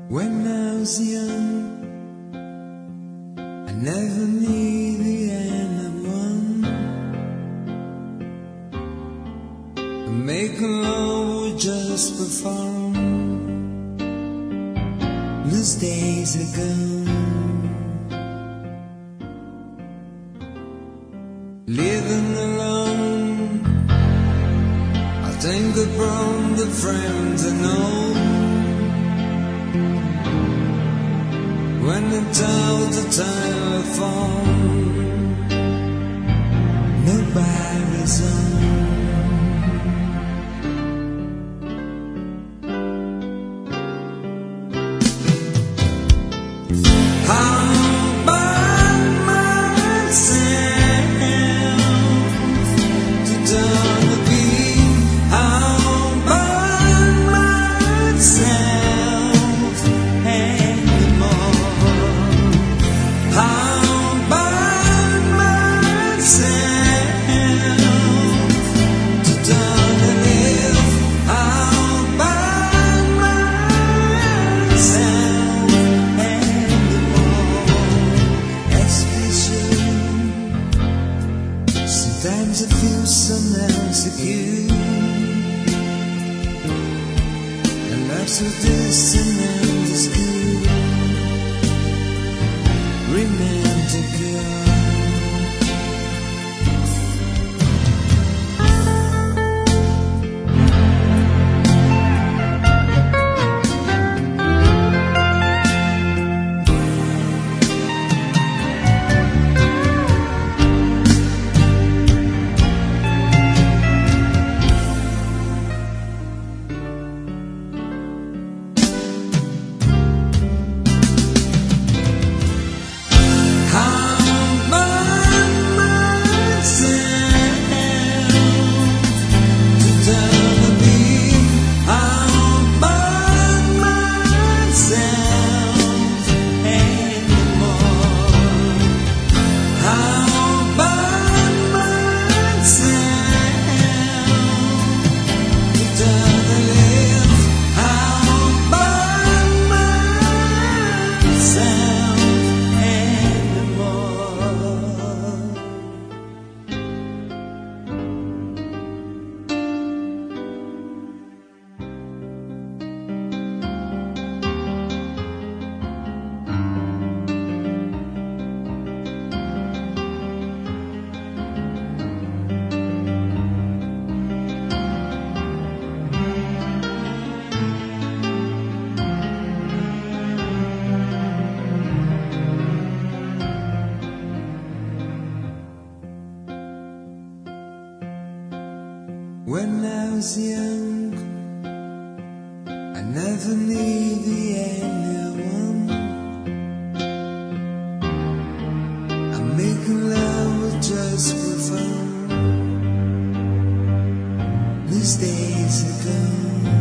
When I was young, I never needed anyone. Making love was just for fun. Those days are gone. Living alone, I think about the friends I know. When they tell the telephone, nobody's on. How about myself to turn the beat? How about myself anymore? How about myself to turn the live? How about myself anymore? Exhibition. Sometimes I feel so insecure, and life's so distant and obscure. Romantic girl. When I was young, I never needed anyone. I'm making love just for fun. These days are gone.